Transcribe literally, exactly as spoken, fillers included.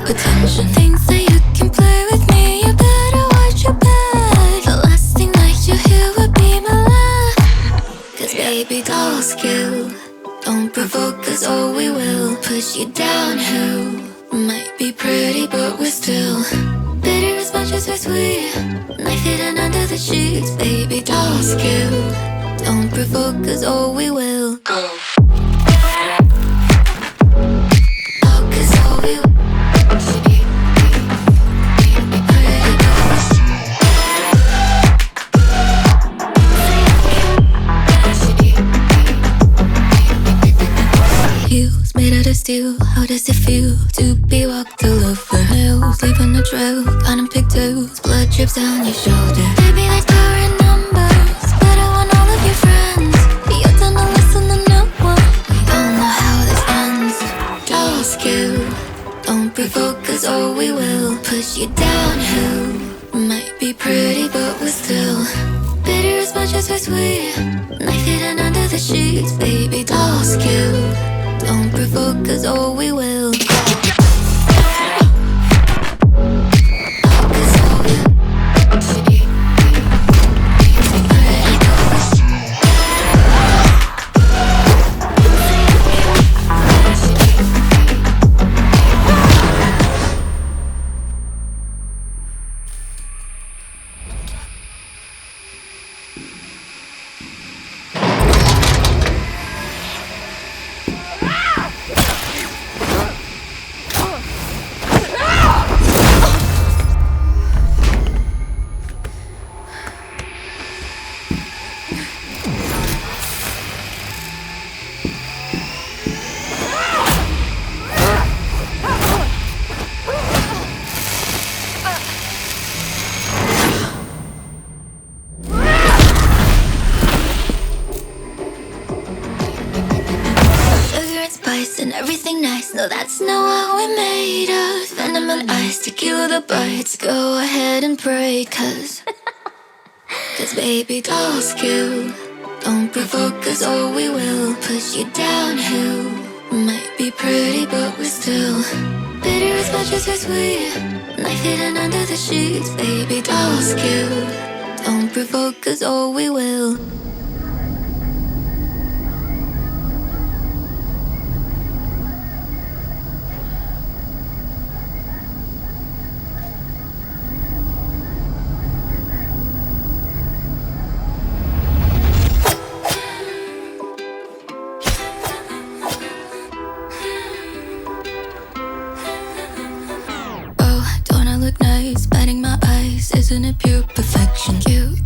attention. Things that you can play with me, you better watch your back. The last thing that you hear would be my laugh. Cause baby dolls kill, don't provoke us or we will push you downhill. Might be pretty but we're still bitter as much as we're sweet. Knife hidden under the sheets. Baby dolls kill, don't provoke us or we will go. Steel. How does it feel to be walked all over? Nails leaving a trail, counting pigtails, blood drips down your shoulder. Baby, there's power in numbers, but I want all of your friends. You're done to listen to no one. We all know how this ends. Dolls kill, don't provoke us or we will push you downhill. Might be pretty but we're still bitter as much as we're sweet. Knife hidden under the sheets. Baby, dolls kill, don't provoke us or we will. And everything nice, no, that's not what we're made of. Venom and ice to kill the bites. Go ahead and pray, cause Cause baby dolls kill, don't provoke us or we will push you downhill. Might be pretty but we're still bitter as much as we're sweet. Knife hidden under the sheets. Baby dolls kill, don't provoke us or we will. Look nice, batting my eyes, isn't it pure perfection? Cute